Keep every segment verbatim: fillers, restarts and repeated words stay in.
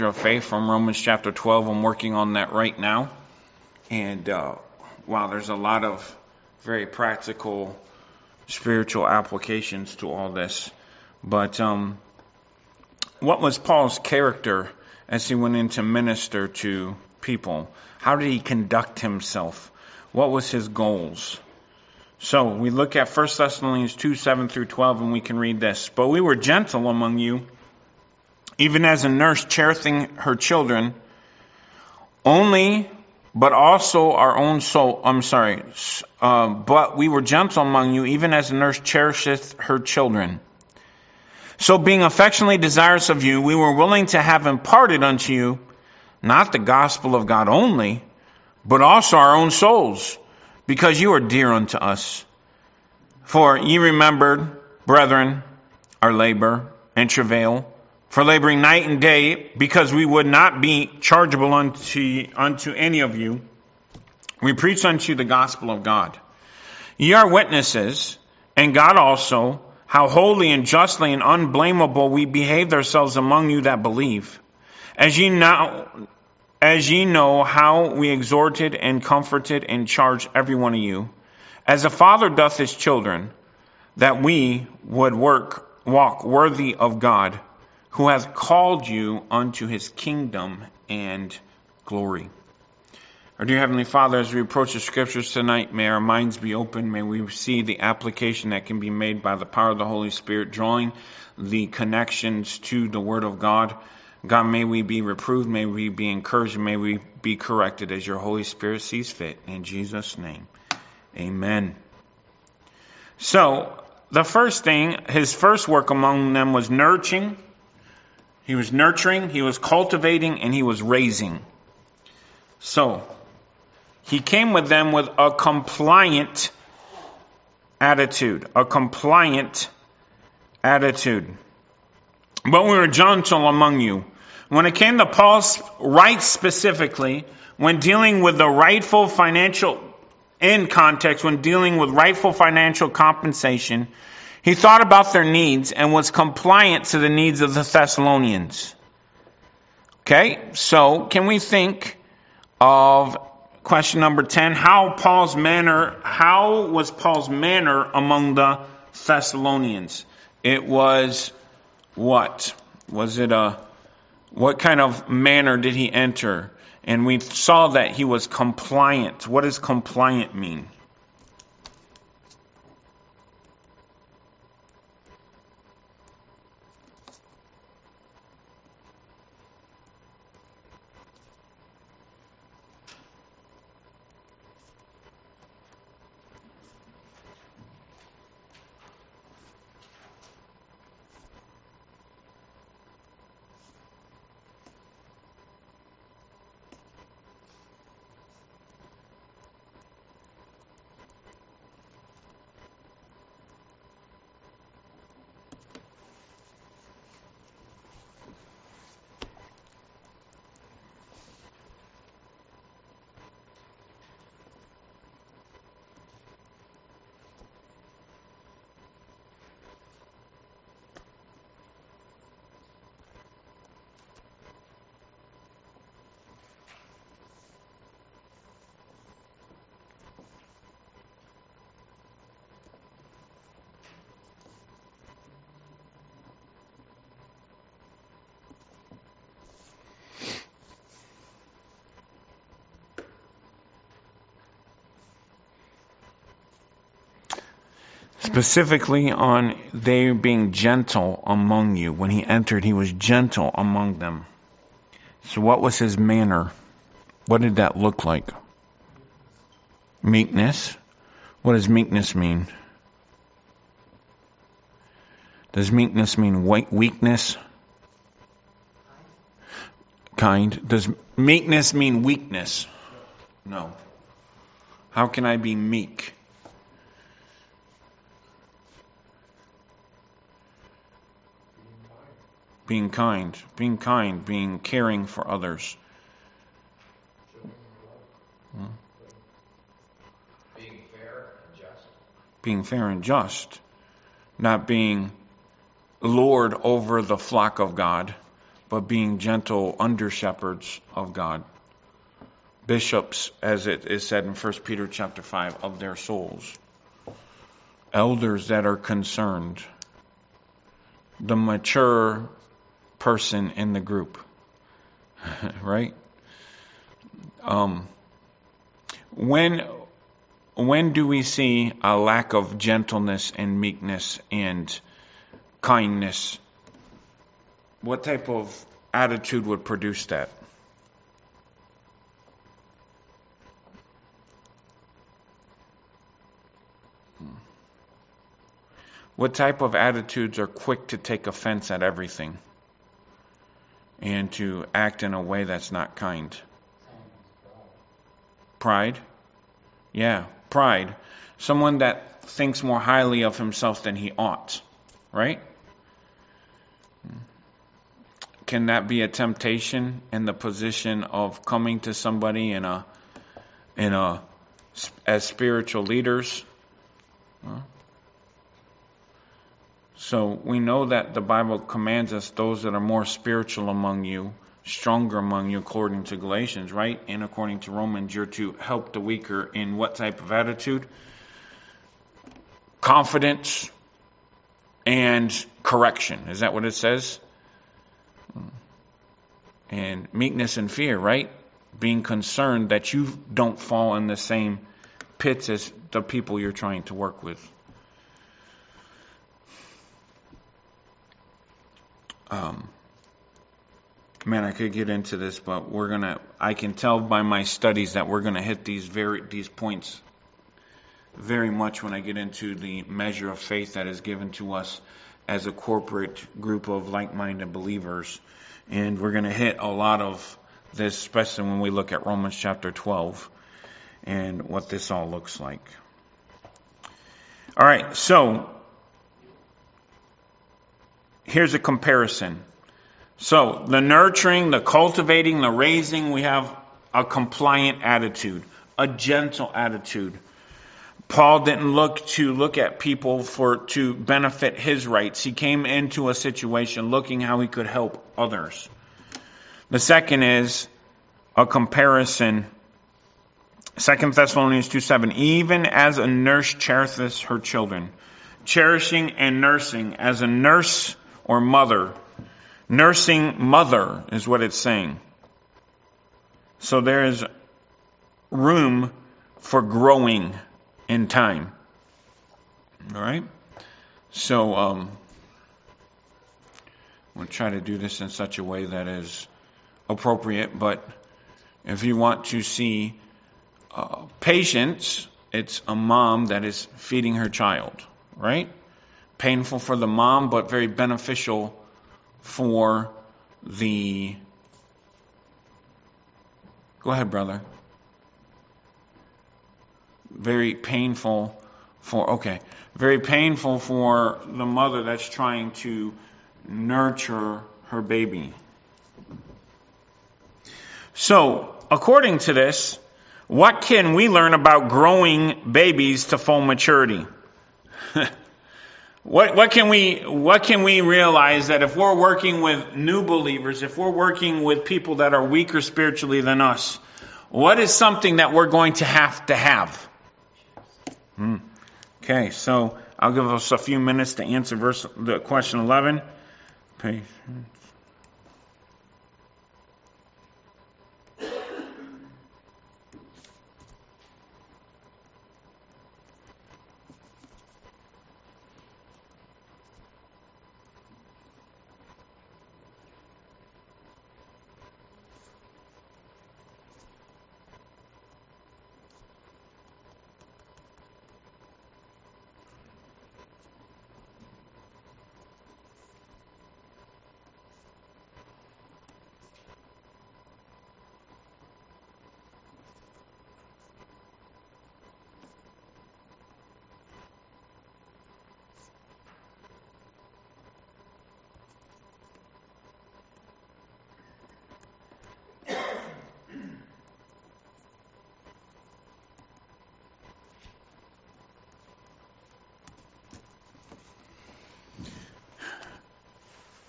of faith from Romans chapter twelve. I'm working on that right now. And uh, wow, there's a lot of very practical spiritual applications to all this. But um, what was Paul's character as he went in to minister to people? How did he conduct himself? What was his goals? So we look at First Thessalonians two, seven through twelve, and we can read this. But we were gentle among you, even as a nurse cherishing her children, only, but also our own soul. I'm sorry. Uh, but we were gentle among you, even as a nurse cherisheth her children. So being affectionately desirous of you, we were willing to have imparted unto you, not the gospel of God only, but also our own souls, because you are dear unto us. For ye remembered, brethren, our labor and travail, for laboring night and day, because we would not be chargeable unto, unto any of you. We preach unto you the gospel of God. Ye are witnesses, and God also, how holy and justly and unblameable we behaved ourselves among you that believe. As ye now, as ye know how we exhorted and comforted and charged every one of you, as a father doth his children, that we would work, walk worthy of God, who hath called you unto his kingdom and glory. Our dear Heavenly Father, as we approach the Scriptures tonight, may our minds be open. May we see the application that can be made by the power of the Holy Spirit, drawing the connections to the Word of God. God, may we be reproved, may we be encouraged, may we be corrected as your Holy Spirit sees fit. In Jesus' name, amen. So, the first thing, his first work among them was nurturing. He was nurturing, he was cultivating, and he was raising. So, he came with them with a compliant attitude. A compliant attitude. But we were gentle among you. When it came to Paul's rights specifically, when dealing with the rightful financial, in context, when dealing with rightful financial compensation, he thought about their needs and was compliant to the needs of the Thessalonians. Okay, so can we think of question number ten? How Paul's manner, how was Paul's manner among the Thessalonians? It was what? Was it a, what kind of manner did he enter? And we saw that he was compliant. What does compliant mean? Specifically on they being gentle among you. When he entered, he was gentle among them. So what was his manner? What did that look like? Meekness. What does meekness mean? Does meekness mean weakness? Kind. Does meekness mean weakness? No. How can I be meek? Being kind, being kind, being caring for others. Hmm. Being fair and just. Being fair and just. Not being Lord over the flock of God, but being gentle under shepherds of God. Bishops, as it is said in First Peter chapter five, of their souls. Elders that are concerned. The mature person in the group. Right? Um, when when do we see a lack of gentleness and meekness and kindness? What type of attitude would produce that? What type of attitudes are quick to take offense at everything and to act in a way that's not kind? Pride? Yeah, pride. Someone that thinks more highly of himself than he ought, right? Can that be a temptation in the position of coming to somebody in a in a as spiritual leaders? Huh? So we know that the Bible commands us, those that are more spiritual among you, stronger among you, according to Galatians, right? And according to Romans, you're to help the weaker in what type of attitude? Confidence and correction. Is that what it says? And meekness and fear, right? Being concerned that you don't fall in the same pits as the people you're trying to work with. Um, man, I could get into this, but we're gonna. I can tell by my studies that we're gonna hit these very these points very much when I get into the measure of faith that is given to us as a corporate group of like-minded believers, and we're gonna hit a lot of this, especially when we look at Romans chapter twelve and what this all looks like. All right, so. Here's a comparison. So, the nurturing, the cultivating, the raising, we have a compliant attitude, a gentle attitude. Paul didn't look to look at people for to benefit his rights. He came into a situation looking how he could help others. The second is a comparison. Second Thessalonians two seven, even as a nurse cherisheth her children. Cherishing and nursing, as a nurse or mother. Nursing mother is what it's saying. So there is room for growing in time. All right? So um, we'll try to do this in such a way that is appropriate. But if you want to see uh, patience, it's a mom that is feeding her child. Right? Painful for the mom, but very beneficial for the... Go ahead, brother. Very painful for... Okay. Very painful for the mother that's trying to nurture her baby. So, according to this, what can we learn about growing babies to full maturity? What, what can we, what can we realize that if we're working with new believers, if we're working with people that are weaker spiritually than us, what is something that we're going to have to have? Hmm. Okay, so I'll give us a few minutes to answer verse, the question eleven. Patience.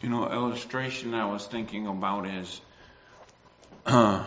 You know, illustration I was thinking about is uh,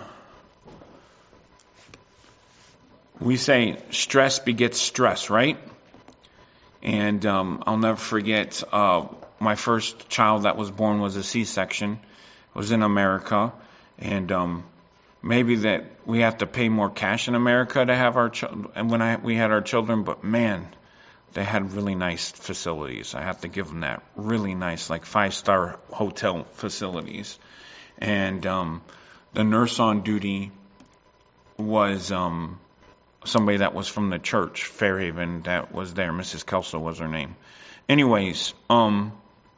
we say stress begets stress, right? And um, I'll never forget uh, my first child that was born was a C-section. It was in America, and um, maybe that we have to pay more cash in America to have our children. And when I we had our children, but man, they had really nice facilities. I have to give them that. Really nice, like five-star hotel facilities. And um, the nurse on duty was um, somebody that was from the church, Fairhaven, that was there. Missus Kelso was her name. Anyways, um,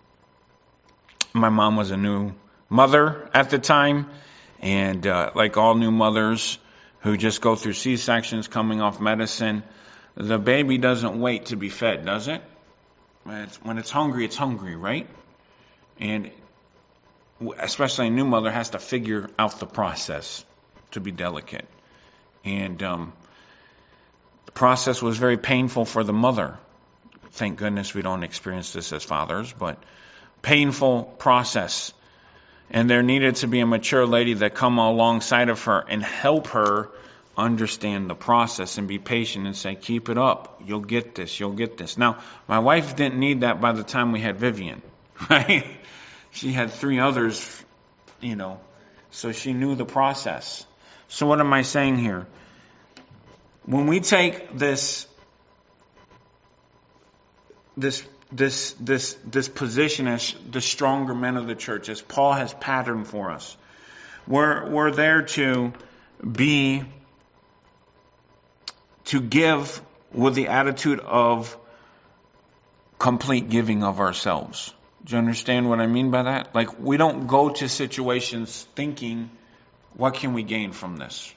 my mom was a new mother at the time. And uh, like all new mothers who just go through C-sections coming off medicine, the baby doesn't wait to be fed, does it? When it's, when it's hungry, it's hungry, right? And especially a new mother has to figure out the process to be delicate. And um, the process was very painful for the mother. Thank goodness we don't experience this as fathers, but painful process. And there needed to be a mature lady that come alongside of her and help her understand the process and be patient and say, keep it up. You'll get this. You'll get this. Now, my wife didn't need that by the time we had Vivian, right? She had three others, you know, so she knew the process. So what am I saying here? When we take this, this, this, this, this position as the stronger men of the church, as Paul has patterned for us, we're, we're there to be to give with the attitude of complete giving of ourselves. Do you understand what I mean by that? Like, we don't go to situations thinking, what can we gain from this?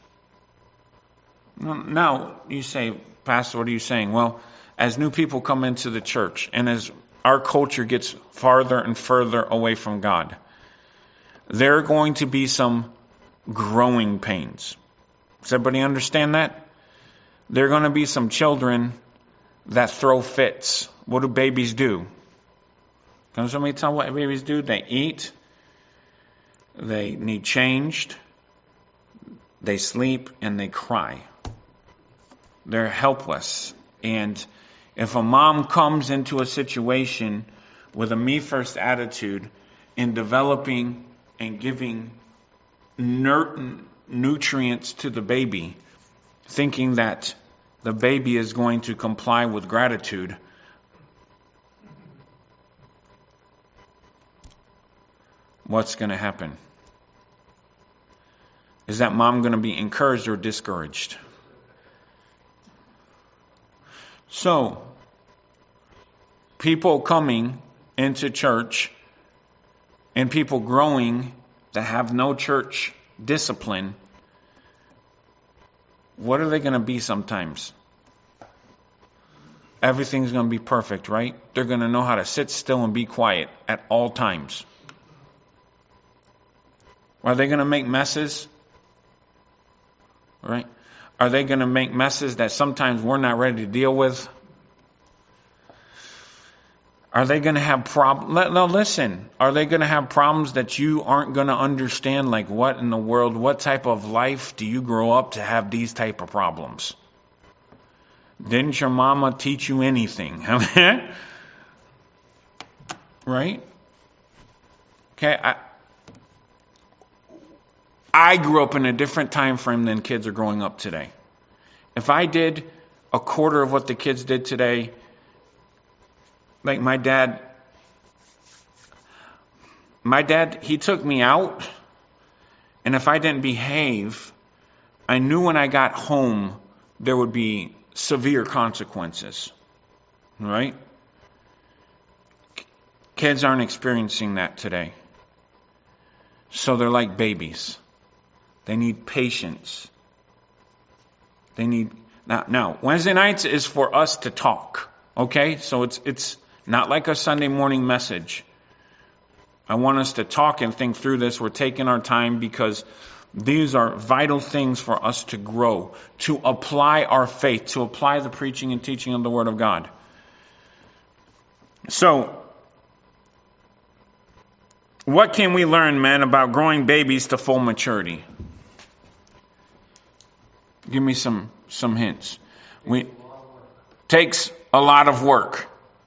Now, you say, Pastor, what are you saying? Well, as new people come into the church and as our culture gets farther and further away from God, there are going to be some growing pains. Does everybody understand that? There are going to be some children that throw fits. What do babies do? Can somebody tell what babies do? They eat. They need changed. They sleep and they cry. They're helpless. And if a mom comes into a situation with a me first attitude in developing and giving nutrients to the baby, thinking that the baby is going to comply with gratitude, what's going to happen? Is that mom going to be encouraged or discouraged? So, people coming into church and people growing that have no church discipline, what are they going to be sometimes? Everything's going to be perfect, right? They're going to know how to sit still and be quiet at all times. Are they going to make messes? Right? Are they going to make messes that sometimes we're not ready to deal with? Are they going to have problems? No, listen. Are they going to have problems that you aren't going to understand? Like, what in the world? What type of life do you grow up to have these type of problems? Didn't your mama teach you anything? Right? Okay. I, I grew up in a different time frame than kids are growing up today. If I did a quarter of what the kids did today, like my dad, my dad, he took me out, and if I didn't behave, I knew when I got home there would be severe consequences, right? Kids aren't experiencing that today. So they're like babies. They need patience. They need, now, now Wednesday nights is for us to talk, okay? So it's, it's, not like a Sunday morning message. I want us to talk and think through this. We're taking our time because these are vital things for us to grow, to apply our faith, to apply the preaching and teaching of the Word of God. So, What can we learn, men, about growing babies to full maturity? Give me some some hints. We takes a lot of work.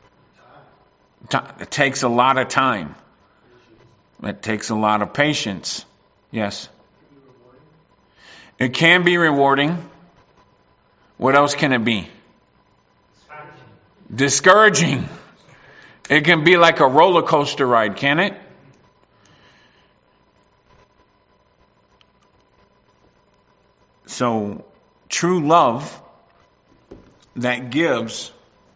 It takes a lot of time. It takes a lot of patience. Yes. It can be rewarding. What else can it be? Discouraging. It can be like a roller coaster ride, can it? So, true love that gives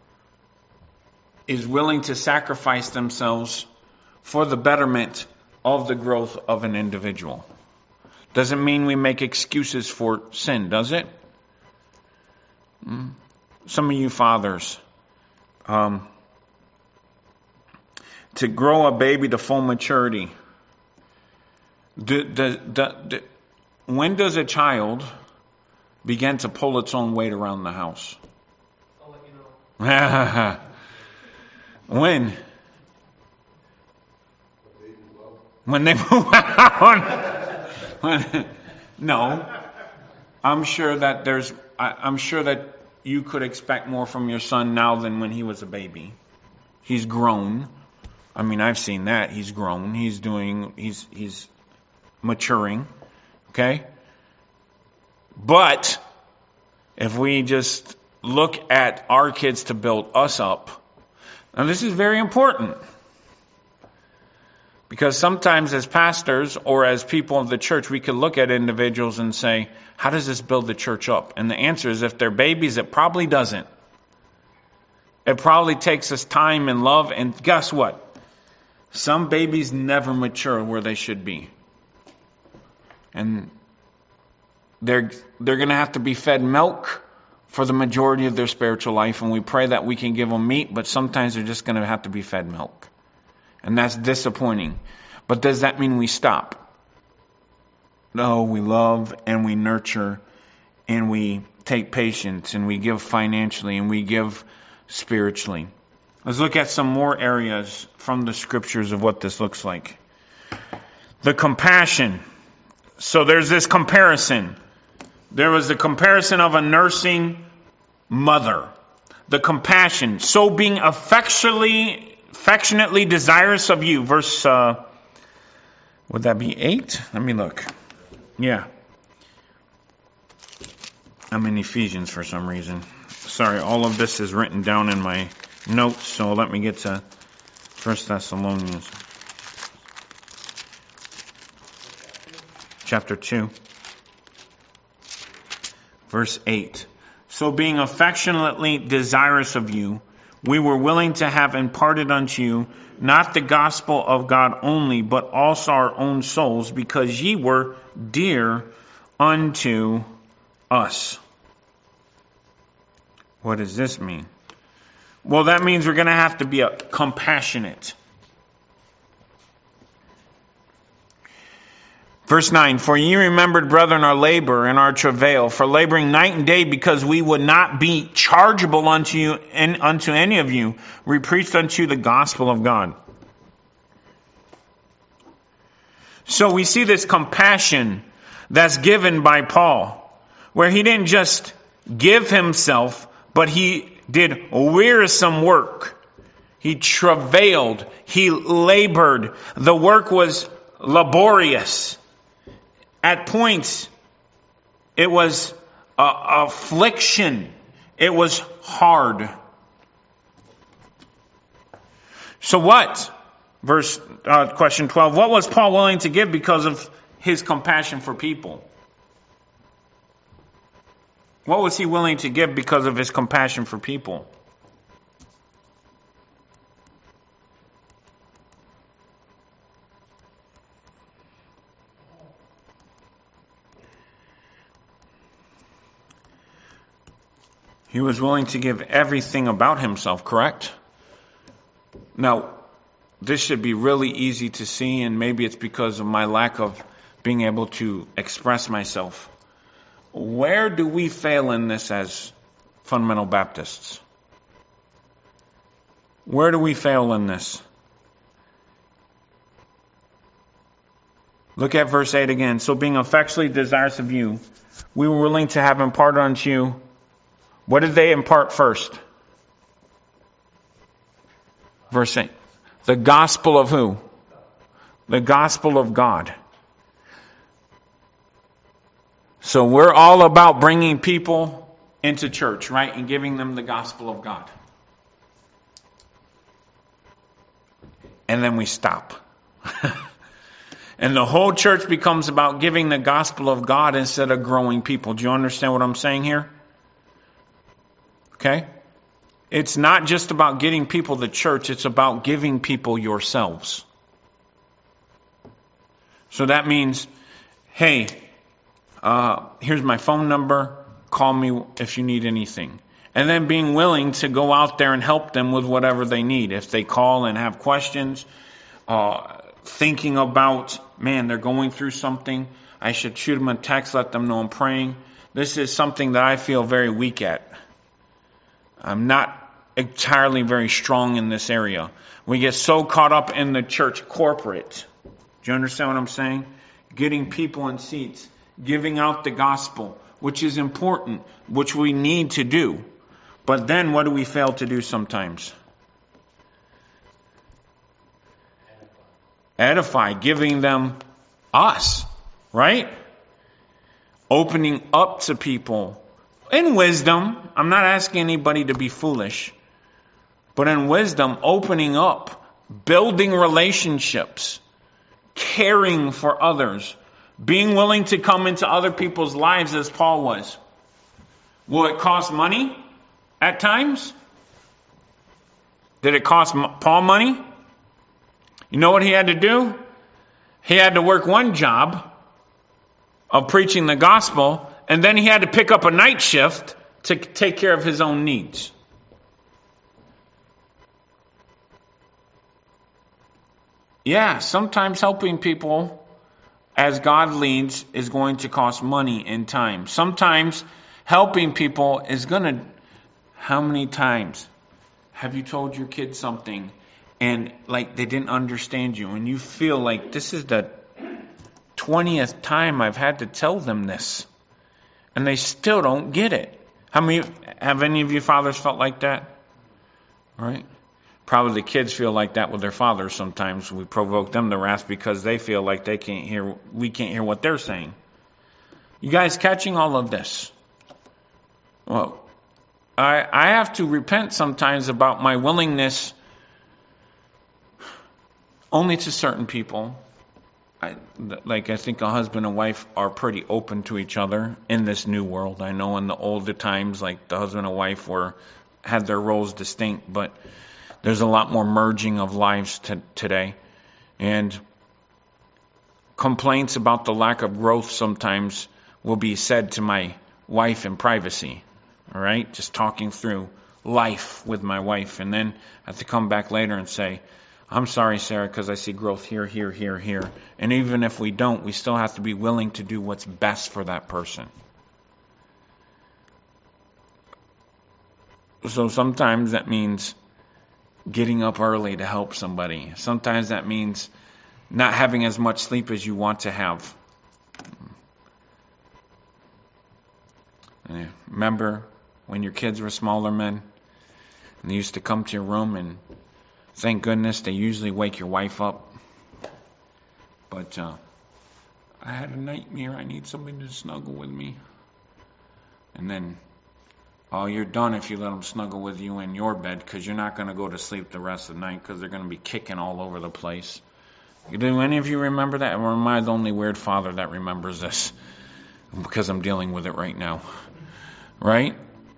is willing to sacrifice themselves for the betterment of the growth of an individual. Doesn't mean we make excuses for sin, does it? Some of you fathers, um, to grow a baby to full maturity, do, do, do, do, when does a child begin to pull its own weight around the house? I'll let you know. When? When they move out. When, no. I'm sure that there's, I, I'm sure that you could expect more from your son now than when he was a baby. He's grown. I mean, I've seen that. He's grown. He's doing, he's, he's maturing. Okay? But if we just look at our kids to build us up, now this is very important. Because sometimes as pastors or as people of the church, we could look at individuals and say, how does this build the church up? And the answer is, if they're babies, it probably doesn't. It probably takes us time and love. And guess what? Some babies never mature where they should be. And they're, they're going to have to be fed milk for the majority of their spiritual life. And we pray that we can give them meat, but sometimes they're just going to have to be fed milk. And that's disappointing. But does that mean we stop? No, we love and we nurture and we take patience and we give financially and we give spiritually. Let's look at some more areas from the scriptures of what this looks like. The compassion. So there's this comparison. There was the comparison of a nursing mother. The compassion. So being affectionately affectionately desirous of you. Verse, uh, would that be eight? Let me look. Yeah. I'm in Ephesians for some reason. Sorry, all of this is written down in my notes, so let me get to First Thessalonians. Chapter two. Verse eight. So being affectionately desirous of you, we were willing to have imparted unto you not the gospel of God only, but also our own souls, because ye were dear unto us. What does this mean? Well, that means we're going to have to be a compassionate. Verse nine, for ye remembered, brethren, our labor and our travail, for laboring night and day, because we would not be chargeable unto you and unto any of you. We preached unto you the gospel of God. So we see this compassion that's given by Paul, where he didn't just give himself, but he did wearisome work. He travailed. He labored. The work was laborious. At points, it was uh, affliction. It was hard. So what? Verse, uh, question twelve. What was Paul willing to give because of his compassion for people? What was he willing to give because of his compassion for people? He was willing to give everything about himself, correct? Now, this should be really easy to see, and maybe it's because of my lack of being able to express myself. Where do we fail in this as fundamental Baptists? Where do we fail in this? Look at verse eight again. So being affectionately desirous of you, we were willing to have imparted unto you. What did they impart first? Verse eight. The gospel of who? The gospel of God. So we're all about bringing people into church, right? And giving them the gospel of God. And then we stop. And the whole church becomes about giving the gospel of God instead of growing people. Do you understand what I'm saying here? Okay? It's not just about getting people to church. It's about giving people yourselves. So that means, hey, uh, here's my phone number. Call me if you need anything. And then being willing to go out there and help them with whatever they need. If they call and have questions, uh, thinking about, man, they're going through something, I should shoot them a text, let them know I'm praying. This is something that I feel very weak at. I'm not entirely very strong in this area. We get so caught up in the church corporate. Do you understand what I'm saying? Getting people in seats, giving out the gospel, which is important, which we need to do. But then what do we fail to do sometimes? Edify, giving them us, right? Opening up to people in wisdom. I'm not asking anybody to be foolish, but in wisdom, opening up, building relationships, caring for others, being willing to come into other people's lives as Paul was. Will it cost money at times? Did it cost Paul money? You know what he had to do? He had to work one job of preaching the gospel, and then he had to pick up a night shift to take care of his own needs. Yeah, sometimes helping people as God leads is going to cost money and time. Sometimes helping people is going to... How many times have you told your kids something and like they didn't understand you, and you feel like this is the twentieth time I've had to tell them this, and they still don't get it? How many have any of you fathers felt like that? Right? Probably the kids feel like that with their fathers sometimes. We provoke them to wrath because they feel like they can't hear, we can't hear what they're saying. You guys catching all of this? Well, I I have to repent sometimes about my willingness only to certain people. I, like I think a husband and wife are pretty open to each other in this new world. I know in the older times, like the husband and wife were had their roles distinct, but there's a lot more merging of lives to, today. And complaints about the lack of growth sometimes will be said to my wife in privacy. All right? Just talking through life with my wife. And then I have to come back later and say, I'm sorry, Sarah, because I see growth here, here, here, here. And even if we don't, we still have to be willing to do what's best for that person. So sometimes that means getting up early to help somebody. Sometimes that means not having as much sleep as you want to have. Remember when your kids were smaller men and they used to come to your room, and thank goodness they usually wake your wife up. But uh, I had a nightmare. I need somebody to snuggle with me. And then, oh, you're done if you let them snuggle with you in your bed, because you're not going to go to sleep the rest of the night because they're going to be kicking all over the place. Do any of you remember that? Or am I the only weird father that remembers this? Because I'm dealing with it right now. Right?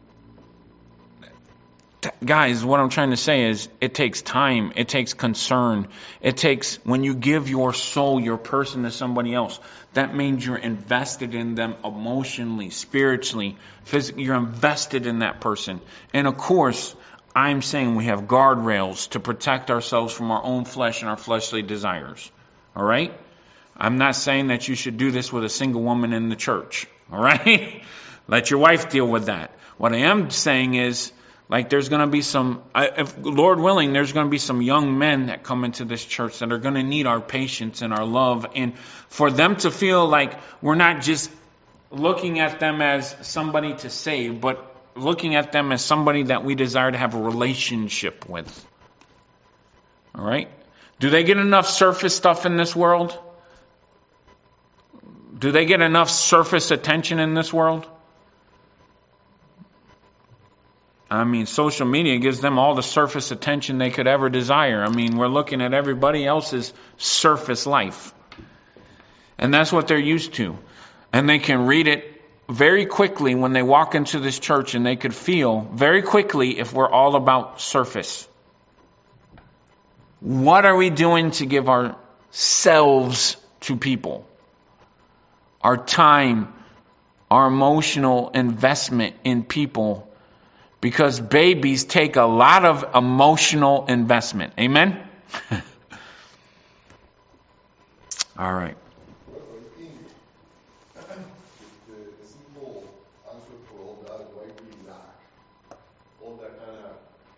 Guys, what I'm trying to say is it takes time. It takes concern. It takes, when you give your soul, your person to somebody else, that means you're invested in them emotionally, spiritually, physically. You're invested in that person. And of course, I'm saying we have guardrails to protect ourselves from our own flesh and our fleshly desires. All right? I'm not saying that you should do this with a single woman in the church. All right? Let your wife deal with that. What I am saying is, Like there's going to be some, if Lord willing, there's going to be some young men that come into this church that are going to need our patience and our love. And for them to feel like we're not just looking at them as somebody to save, but looking at them as somebody that we desire to have a relationship with. All right? Do they get enough surface stuff in this world? Do they get enough surface attention in this world? I mean, social media gives them all the surface attention they could ever desire. I mean, we're looking at everybody else's surface life. And that's what they're used to. And they can read it very quickly when they walk into this church, and they could feel very quickly if we're all about surface. What are we doing to give ourselves to people? Our time, our emotional investment in people. Because babies take a lot of emotional investment. Amen? All right. The simple answer for all that, why we lack all that kind of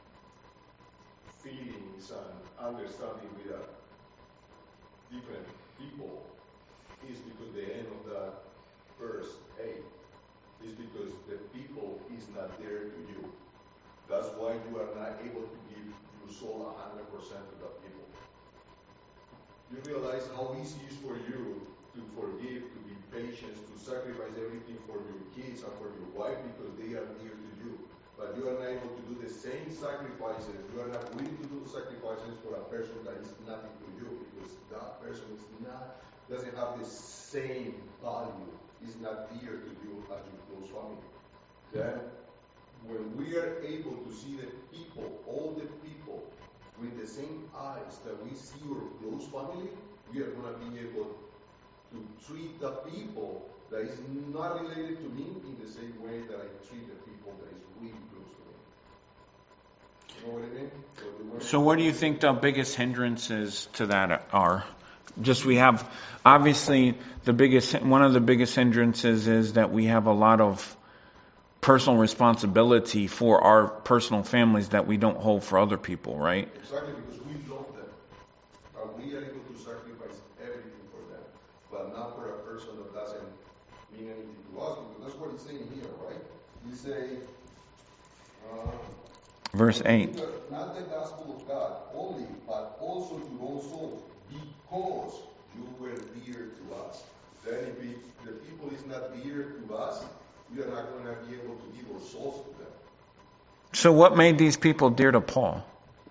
feelings and understanding with uh, different people is because the end of that verse eight is because the people is not there to you. That's why you are not able to give your soul one hundred percent to the people. You realize how easy it is for you to forgive, to be patient, to sacrifice everything for your kids and for your wife because they are dear to you. But you are not able to do the same sacrifices. You are not willing to do sacrifices for a person that is nothing to you because that person is not doesn't have the same value. Is not dear to you as your close family. Then, when we are able to see the people, all the people, with the same eyes that we see our close family, we are going to be able to treat the people that is not related to me in the same way that I treat the people that is really close to me. You know what I mean? So, so what do you think the biggest hindrances to that are? Just we have, obviously, the biggest one of the biggest hindrances is that we have a lot of personal responsibility for our personal families that we don't hold for other people, right? Exactly, because we love them. And we are able to sacrifice everything for them, but not for a person that doesn't mean anything to us, because that's what he's saying here, right? He say, uh, verse eight. Not the gospel of God only, but also to all souls, because you were dear to us. Then if it, the people is not dear to us, we are not going to be able to give our souls to them. So what made these people dear to Paul?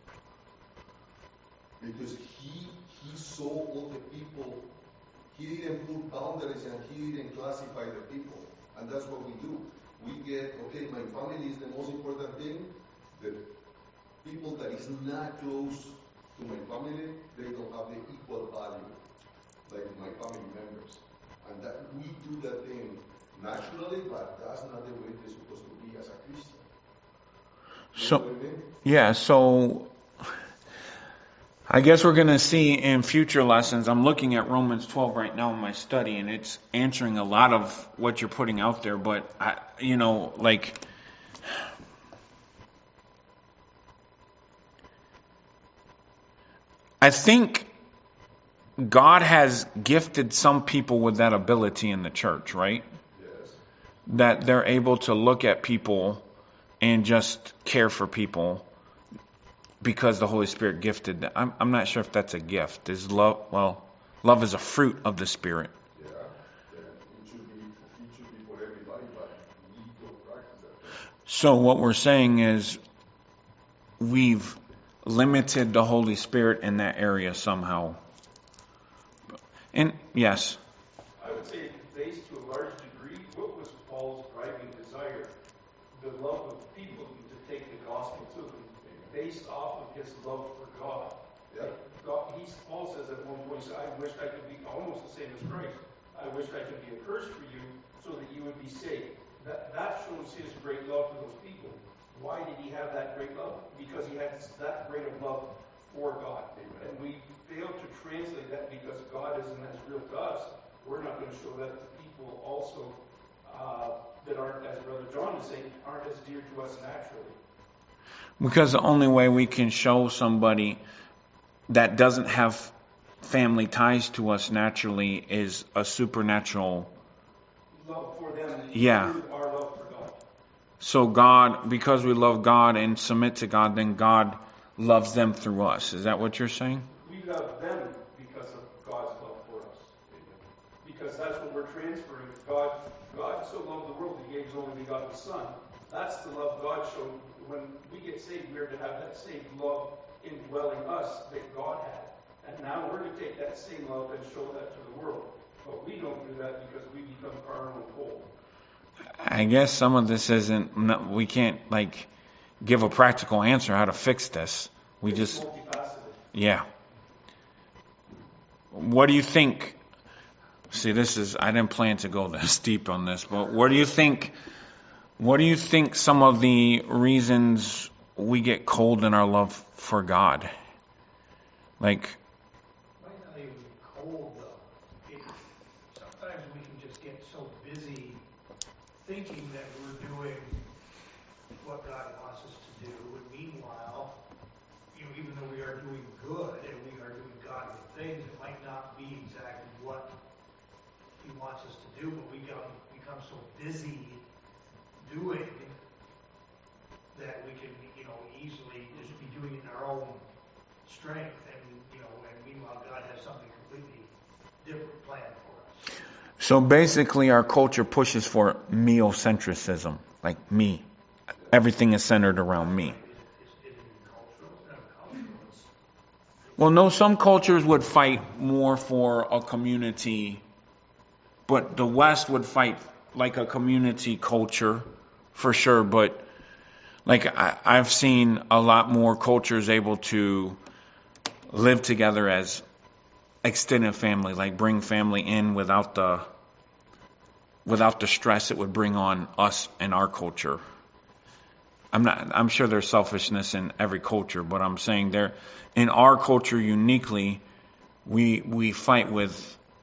Because he he saw all the people. He didn't put boundaries and he didn't classify the people. And that's what we do. We get, okay, my family is the most important thing. The people that is not close to my family, they don't have the equal value like my family members. And that we do that thing naturally, but that's not the way they're supposed to be as a Christian. You so, know what I mean? yeah, so I guess we're going to see in future lessons, I'm looking at Romans twelve right now in my study, and it's answering a lot of what you're putting out there, but, I, you know, like, I think God has gifted some people with that ability in the church, right? Yes. That they're able to look at people and just care for people because the Holy Spirit gifted them. I'm, I'm not sure if that's a gift. Is love, well, love is a fruit of the Spirit. Yeah, yeah. It should be, it should be for everybody, but we don't practice that. So what we're saying is we've limited the Holy Spirit in that area somehow. And yes. I would say, based to a large degree, what was Paul's driving desire? The love of people to take the gospel to them, based off of his love for God. Yeah. God, he, Paul says at one point, I wish I could be almost the same as Christ. I wish I could be accursed for you so that you would be saved. That, that shows his great love for those people. Why did he have that great love? Because he had that great of love for God. And we fail to translate that because God isn't as real to us. We're not going to show that to people also uh, that aren't, as Brother John is saying, aren't as dear to us naturally. Because the only way we can show somebody that doesn't have family ties to us naturally is a supernatural love for them. Yeah. Through our love for God. So God, because we love God and submit to God, then God loves them through us. Is that what you're saying? We love them because of God's love for us. Because that's what we're transferring. God, God so loved the world, He gave His only begotten Son. That's the love God showed. When we get saved, we're to have that same love indwelling us that God had. And now we're to take that same love and show that to the world. But we don't do that because we become carnal and cold. I guess some of this isn't, no, we can't like give a practical answer how to fix this. We It's just, multifaceted. yeah. What do you think? See, this is, I didn't plan to go this deep on this, but what do you think, what do you think some of the reasons we get cold in our love for God? Like, Might not even be cold though. It, sometimes we can just get so busy thinking that we're doing what God wants us to do, and meanwhile, you know, even though we are doing good and we are doing godly things, it might not be exactly what He wants us to do, but we become, become so busy doing that we can, you know, easily just be doing it in our own strength, and you know, and meanwhile God has something completely different planned for us. so basically our culture pushes for meocentrism, like me. Everything is centered around me. Is, is, is it cultural? It's not cultural. It's, Well, no, some cultures would fight more for a community, but the West would fight like a community culture for sure. But like I, I've seen a lot more cultures able to live together as extended family, like bring family in without the without the stress it would bring on us and our culture. I'm not. I'm sure there's selfishness in every culture, but I'm saying there, in our culture uniquely, we we fight with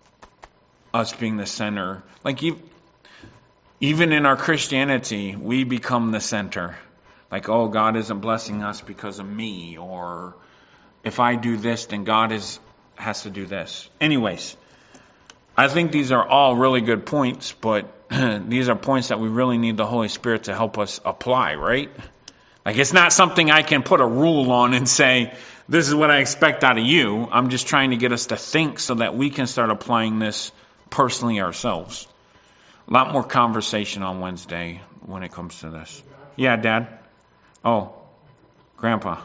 us being the center. Like even even in our Christianity, we become the center. Like, oh, God isn't blessing us because of me, or if I do this, then God is has to do this. Anyways, I think these are all really good points, but these are points that we really need the Holy Spirit to help us apply, right? Like, it's not something I can put a rule on and say, this is what I expect out of you. I'm just trying to get us to think so that we can start applying this personally ourselves. A lot more conversation on Wednesday when it comes to this. Yeah, Dad? Oh, Grandpa.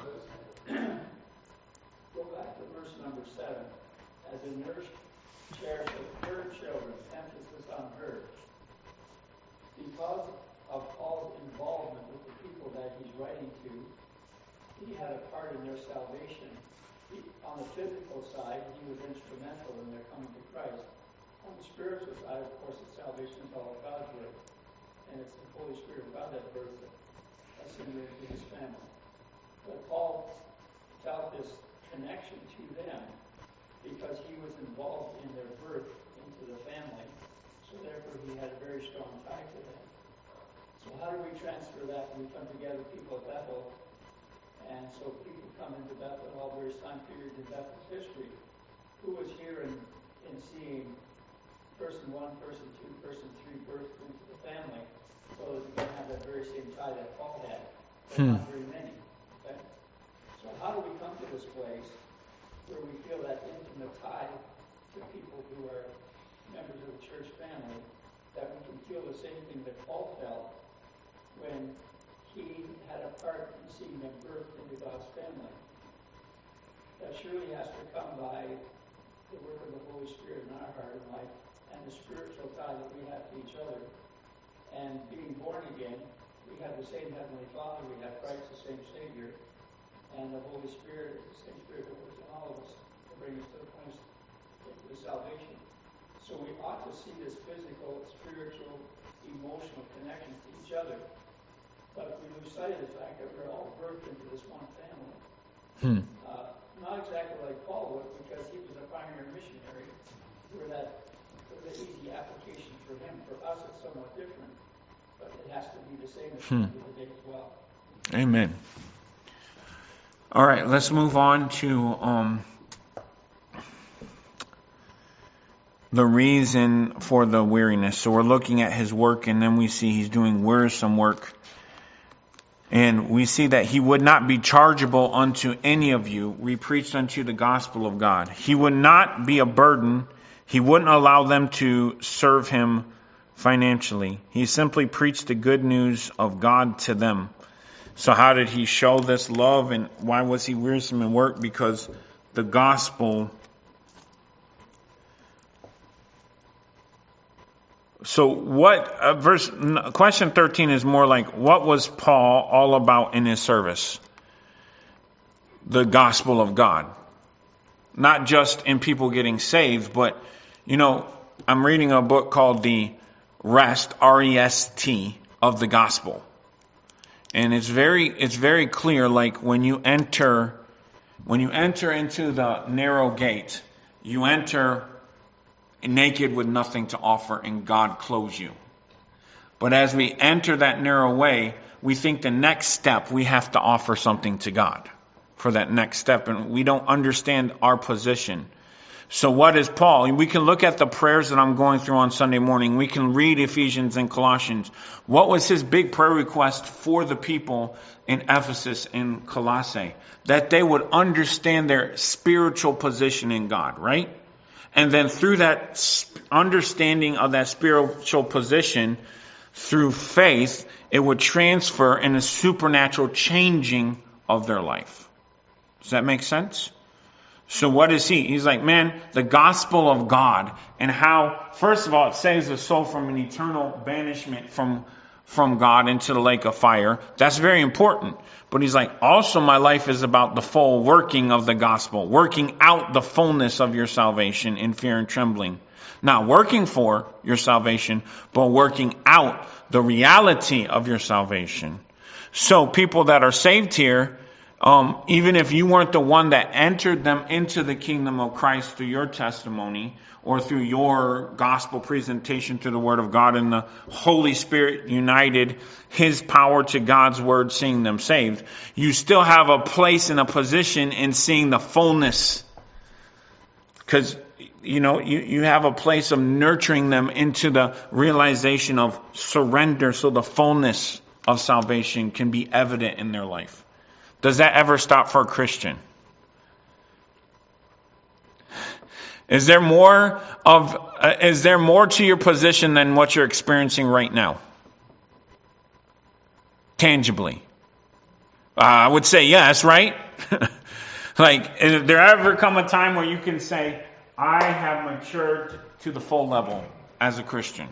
Go back to verse number seven. As a nurse cherishes her children, emphasis on her. Because of Paul's involvement with the people that he's writing to, he had a part in their salvation. He, on the physical side, he was instrumental in their coming to Christ. On the spiritual side, of course, the salvation is all of God's work. And it's the Holy Spirit of God that births it. That's in into his family. But Paul felt this connection to them because he was involved in their birth into the family. So therefore he had a very strong tie to them. So how do we transfer that when we come together, people at Bethel? And so people come into Bethel at all various time periods in Bethel's history. Who was here in, in seeing person one, person two, person three birthed into the family? So that we can have that very same tie that Paul had. But Hmm. not very many. Okay? So how do we come to this place where we feel that intimate tie to people who are members of the church family, that we can feel the same thing that Paul felt when he had a part in seeing them birthed into God's family? That surely has to come by the work of the Holy Spirit in our heart and life and the spiritual tie that we have to each other. And being born again, we have the same Heavenly Father, we have Christ, the same Savior, and the Holy Spirit is the same Spirit that works in all of us to bring us to the place of the salvation. So we ought to see this physical, spiritual, emotional connection to each other. But if we lose sight of the fact that we're all birthed into this one family, Hmm. uh, not exactly like Paul was, because he was a pioneer missionary, where that was an easy application for him. For us, it's somewhat different, but it has to be the same at the Hmm. end of the day as well. Amen. All right, let's move on to um, the reason for the weariness. So we're looking at his work, and then we see he's doing wearisome work. And we see that he would not be chargeable unto any of you. We preached unto the gospel of God. He would not be a burden. He wouldn't allow them to serve him financially. He simply preached the good news of God to them. So how did he show this love, and why was he wearisome in work? Because the gospel. So what, uh, verse, question thirteen is more like, what was Paul all about in his service? The gospel of God. Not just in people getting saved, but, you know, I'm reading a book called The Rest, R E S T, of the gospel. And it's very, it's very clear, like when you enter, when you enter into the narrow gate, you enter naked with nothing to offer, and God clothes you. But as we enter that narrow way, we think the next step, we have to offer something to God for that next step, and we don't understand our position. So what is Paul? We can look at the prayers that I'm going through on Sunday morning. We can read Ephesians and Colossians. What was his big prayer request for the people in Ephesus and Colossae? That they would understand their spiritual position in God, right? And then through that understanding of that spiritual position, through faith, it would transfer in a supernatural changing of their life. Does that make sense? So what is he? He's like, man, the gospel of God, and how, first of all, it saves the soul from an eternal banishment from, from God into the lake of fire. That's very important. But he's like, also my life is about the full working of the gospel, working out the fullness of your salvation in fear and trembling. Not working for your salvation, but working out the reality of your salvation. So people that are saved here, Um, even if you weren't the one that entered them into the kingdom of Christ through your testimony or through your gospel presentation to the Word of God, and the Holy Spirit united His power to God's Word, seeing them saved, you still have a place and a position in seeing the fullness. Because, you know, you, you have a place of nurturing them into the realization of surrender, so the fullness of salvation can be evident in their life. Does that ever stop for a Christian? Is there more of uh, is there more to your position than what you're experiencing right now? Tangibly. Uh, I would say yes, right? Like, is there ever come a time where you can say, I have matured to the full level as a Christian?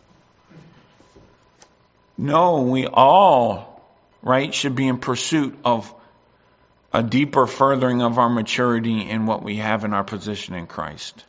No, we all, right, should be in pursuit of a deeper furthering of our maturity in what we have in our position in Christ.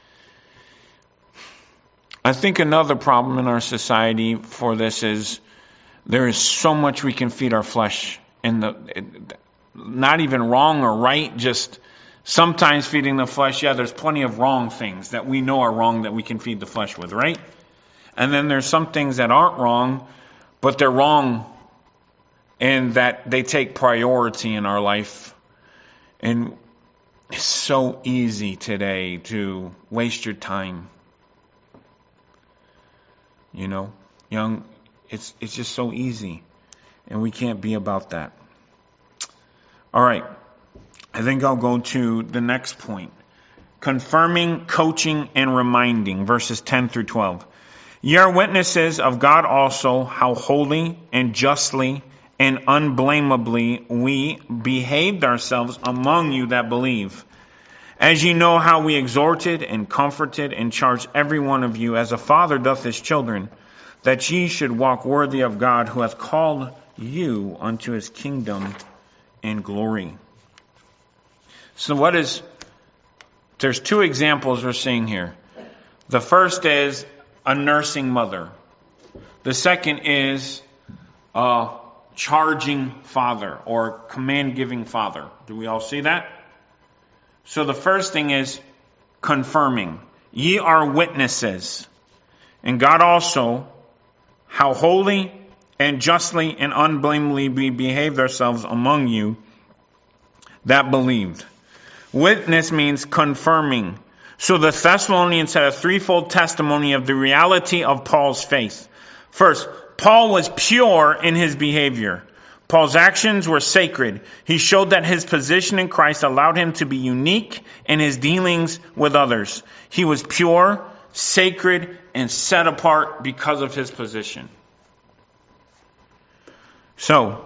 I think another problem in our society for this is there is so much we can feed our flesh, and the not even wrong or right, just sometimes feeding the flesh. Yeah, there's plenty of wrong things that we know are wrong that we can feed the flesh with, right? And then there's some things that aren't wrong, but they're wrong, and that they take priority in our life. And it's so easy today to waste your time. You know, young, it's it's just so easy. And we can't be about that. All right. I think I'll go to the next point. Confirming, coaching, and reminding. Verses ten through twelve. Ye are witnesses of God also, how holy and justly and unblameably we behaved ourselves among you that believe. As ye know how we exhorted and comforted and charged every one of you, as a father doth his children, that ye should walk worthy of God, who hath called you unto his kingdom and glory. So what is, there's two examples we're seeing here. The first is a nursing mother. The second is a charging father, or command-giving father. Do we all see that? So the first thing is confirming. Ye are witnesses. And God also, how holy and justly and unblameably we behaved ourselves among you that believed. Witness means confirming. So the Thessalonians had a threefold testimony of the reality of Paul's faith. First, Paul was pure in his behavior. Paul's actions were sacred. He showed that his position in Christ allowed him to be unique in his dealings with others. He was pure, sacred, and set apart because of his position. So,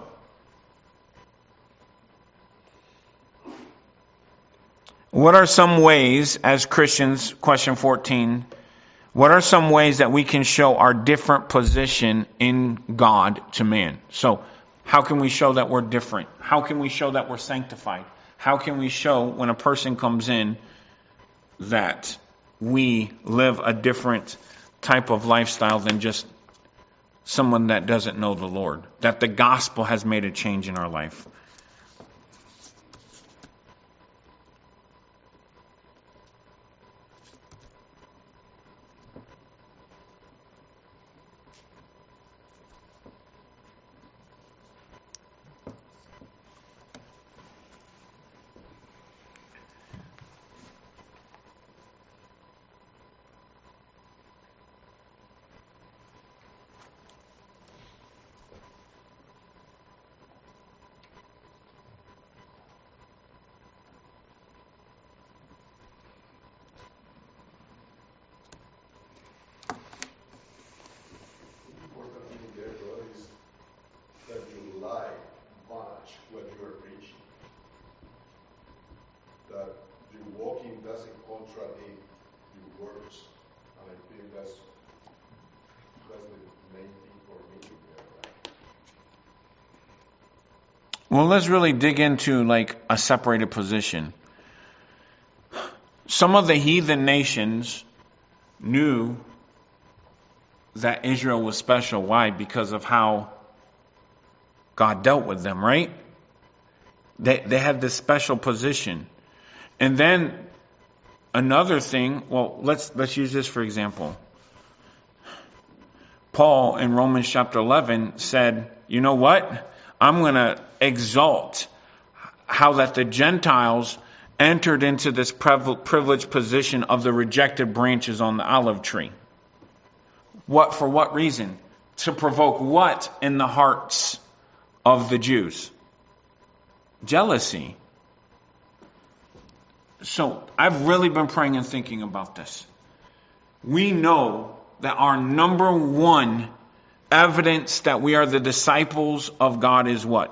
what are some ways as Christians, question fourteen, what are some ways that we can show our different position in God to man? So, how can we show that we're different? How can we show that we're sanctified? How can we show when a person comes in that we live a different type of lifestyle than just someone that doesn't know the Lord? That the gospel has made a change in our life. Well, let's really dig into like a separated position. Some of the heathen nations knew that Israel was special. Why? Because of how God dealt with them, right? They they had this special position. And then another thing, well, let's let's use this for example. Paul in Romans chapter eleven said, you know what? I'm going to exalt how that the Gentiles entered into this privileged position of the rejected branches on the olive tree. What, for what reason? To provoke what in the hearts of the Jews? Jealousy. So I've really been praying and thinking about this. We know that our number one evidence that we are the disciples of God is what?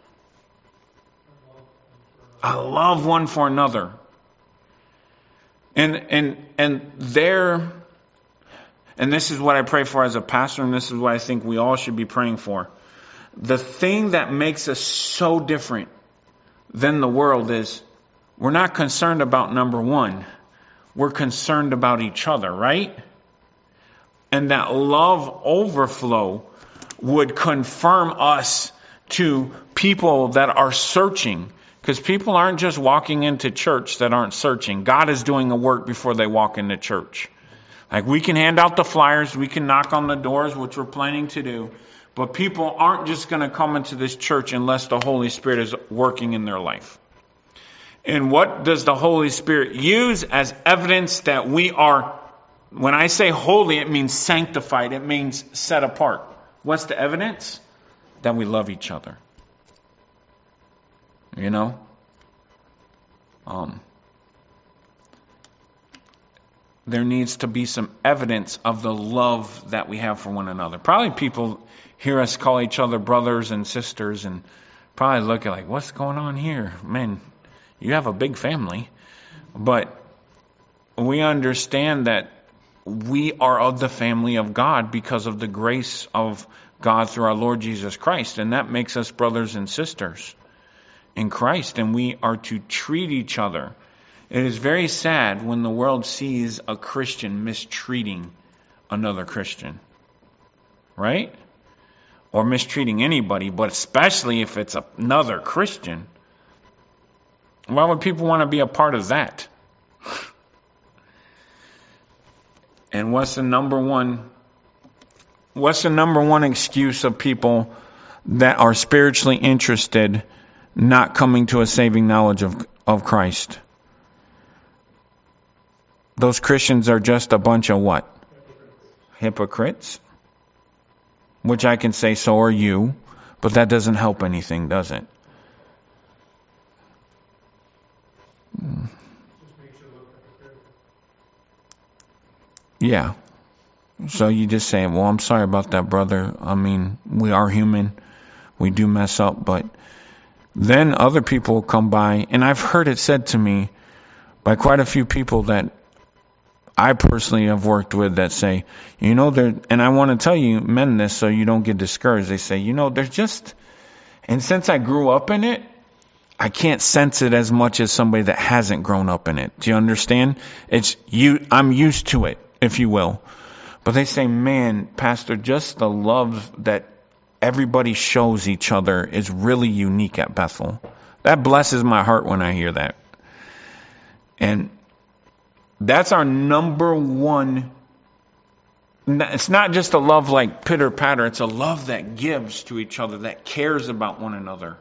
A love one for another. And and and there, and this is what I pray for as a pastor, and this is what I think we all should be praying for. The thing that makes us so different than the world is we're not concerned about number one. We're concerned about each other, right? And that love overflow would confirm us to people that are searching. Because people aren't just walking into church that aren't searching. God is doing a work before they walk into church. Like we can hand out the flyers, we can knock on the doors, which we're planning to do. But people aren't just going to come into this church unless the Holy Spirit is working in their life. And what does the Holy Spirit use as evidence that we are, when I say holy, it means sanctified. It means set apart. What's the evidence? That we love each other. You know? Um, there needs to be some evidence of the love that we have for one another. Probably people hear us call each other brothers and sisters and probably look at like, what's going on here? Man, you have a big family. But we understand that we are of the family of God because of the grace of God through our Lord Jesus Christ. And that makes us brothers and sisters in Christ. And we are to treat each other. It is very sad when the world sees a Christian mistreating another Christian. Right? Or mistreating anybody, but especially if it's another Christian. Why would people want to be a part of that? And what's the number one, what's the number one excuse of people that are spiritually interested not coming to a saving knowledge of, of Christ. Those Christians are just a bunch of what? Hypocrites. Which I can say, so are you. But that doesn't help anything, does it? Yeah. So you just say, well, I'm sorry about that, brother. I mean, we are human. We do mess up. But then other people come by, and I've heard it said to me by quite a few people that I personally have worked with that say, you know, there, and I want to tell you men this so you don't get discouraged. They say, you know, there's just, and since I grew up in it, I can't sense it as much as somebody that hasn't grown up in it. Do you understand? It's you, I'm used to it, if you will. But they say, man, Pastor, just the love that everybody shows each other is really unique at Bethel. That blesses my heart when I hear that. And that's our number one. It's not just a love like pitter patter. It's a love that gives to each other, that cares about one another.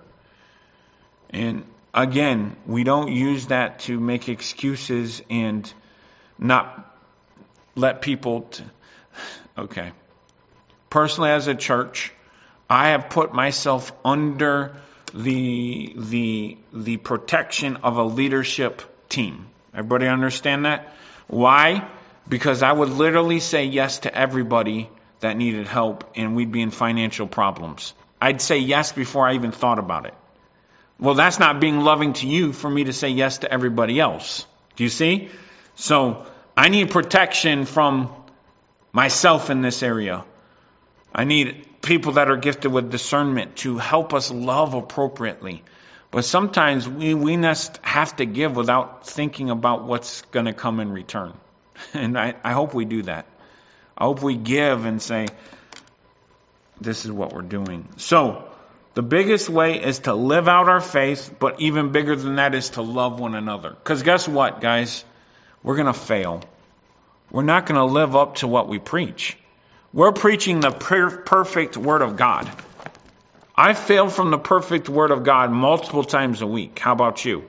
And again, we don't use that to make excuses and not let people. T- okay. Personally, as a church, I have put myself under the the the protection of a leadership team. Everybody understand that? Why? Because I would literally say yes to everybody that needed help, and we'd be in financial problems. I'd say yes before I even thought about it. Well, that's not being loving to you for me to say yes to everybody else. Do you see? So I need protection from myself in this area. I need people that are gifted with discernment to help us love appropriately. But sometimes we, we must have to give without thinking about what's going to come in return. And I, I hope we do that. I hope we give and say, this is what we're doing. So, the biggest way is to live out our faith, but even bigger than that is to love one another. Because guess what, guys? We're going to fail. We're not going to live up to what we preach. We're preaching the per- perfect Word of God. I fail from the perfect Word of God multiple times a week. How about you?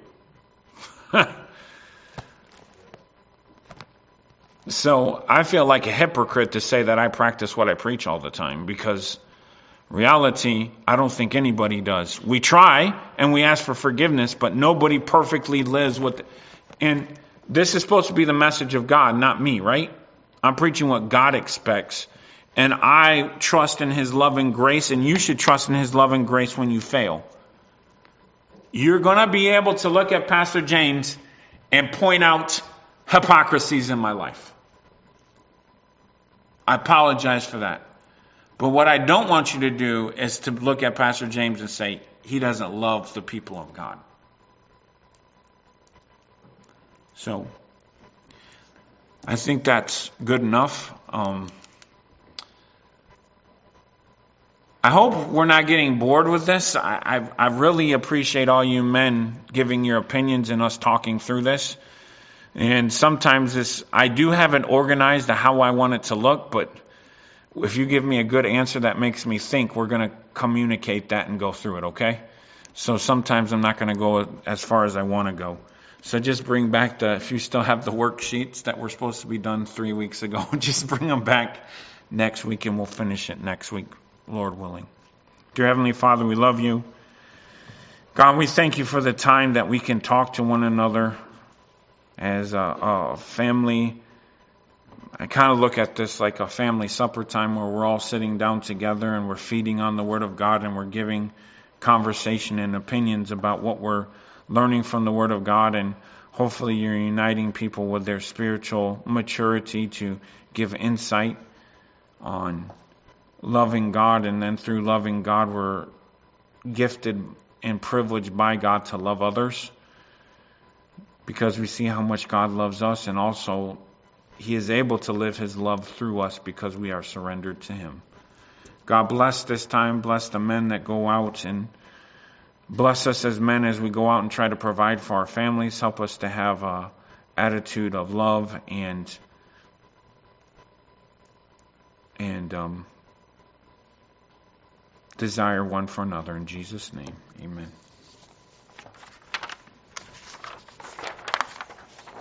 So I feel like a hypocrite to say that I practice what I preach all the time, because reality, I don't think anybody does. We try and we ask for forgiveness, but nobody perfectly lives with. And this is supposed to be the message of God, not me, right? I'm preaching what God expects. And I trust in His love and grace, and you should trust in His love and grace when you fail. You're going to be able to look at Pastor James and point out hypocrisies in my life. I apologize for that. But what I don't want you to do is to look at Pastor James and say, he doesn't love the people of God. So, I think that's good enough. Um, I hope we're not getting bored with this. I, I, I really appreciate all you men giving your opinions and us talking through this. And sometimes this, I do have it organized to how I want it to look, but if you give me a good answer that makes me think, we're going to communicate that and go through it, okay? So sometimes I'm not going to go as far as I want to go. So just bring back the, if you still have the worksheets that were supposed to be done three weeks ago, just bring them back next week and we'll finish it next week, Lord willing. Dear Heavenly Father, we love you. God, we thank you for the time that we can talk to one another as a, a family. I kind of look at this like a family supper time where we're all sitting down together and we're feeding on the Word of God and we're giving conversation and opinions about what we're learning from the Word of God, and hopefully you're uniting people with their spiritual maturity to give insight on loving God, and then through loving God we're gifted and privileged by God to love others, because we see how much God loves us, and also He is able to live His love through us because we are surrendered to Him. God bless this time, bless the men that go out, and bless us as men as we go out and try to provide for our families. Help us to have an attitude of love and and um, desire one for another. In Jesus' name, amen.